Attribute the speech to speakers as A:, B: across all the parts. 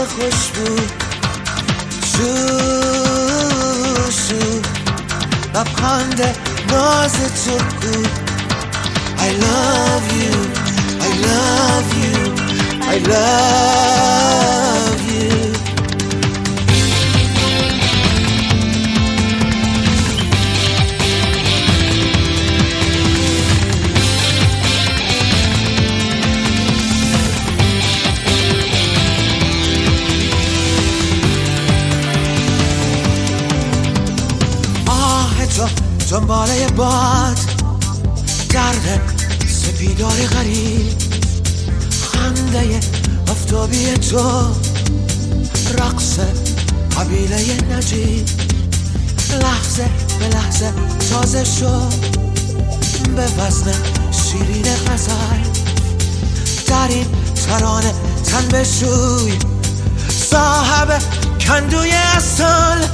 A: خوشبو شو شو لبخند ناز تو کو I love you I love you I love you دنباله باد درد سپیدار غریب خنده آفتابی تو رقص قبیله نجیب لحظه به لحظه تازه شد به وزن شیرین غزل در این ترانه تن بشوی صاحب کندوی اصل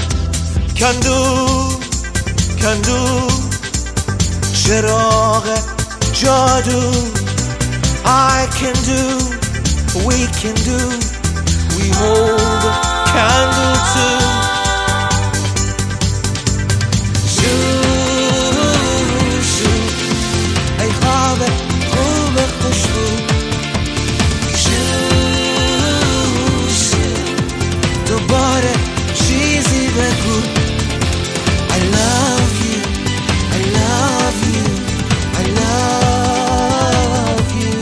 A: کندو چراغ جادو I can do we can do we hold a candle too شو شو ای خواب خوب خوشبو شو شو دوباره چیزی بگو I love you, I love you, I love you.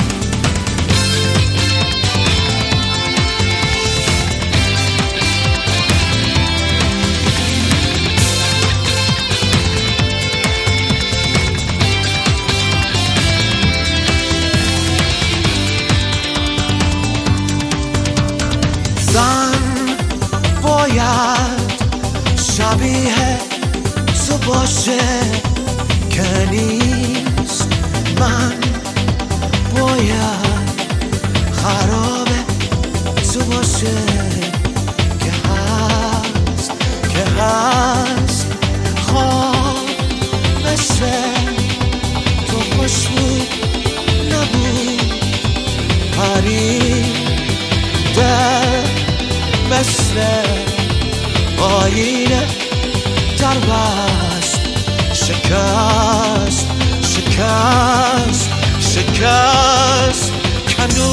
A: زن باید شبیه تو باشه که نیست من باید خراب تو باشه که هست خواب مثل تو خوشبو نبود پریده مثل آینه در بست شکست کندو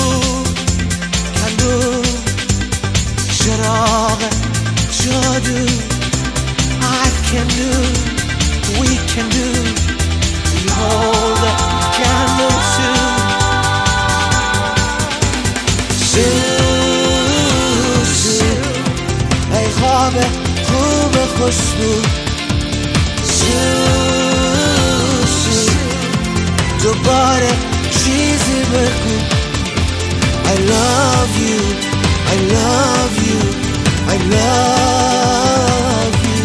A: چراغ جادو I can do we can do we hold a candle too شو ای خواب خوب خوشبو شو دوباره چیزی بگو I love you I love you I love you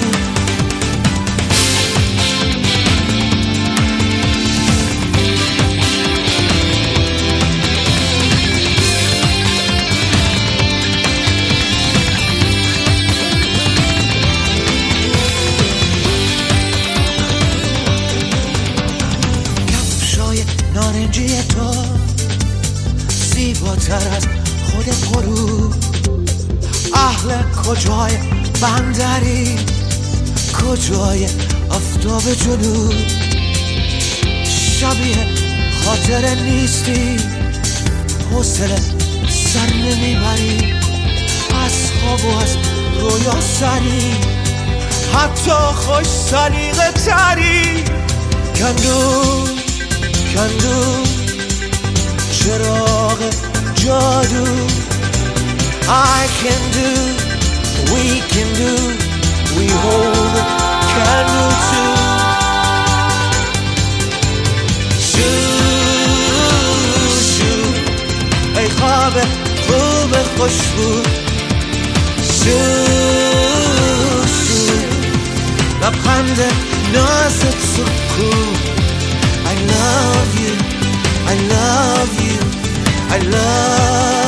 A: نارنجی تو زیباتر از خود غروب اهل کجای بندری کجای آفتاب جنوب شبیه خاطر نیستی حوصله سر نمیبری از خواب و از رویا سری حتی خوش سلیقه تری کندو چراغ جادو I can do we can do we hold a candle too شو ای خواب خوب خوشبو شو لبخند ناز تو کو I love you, I love you, I love you.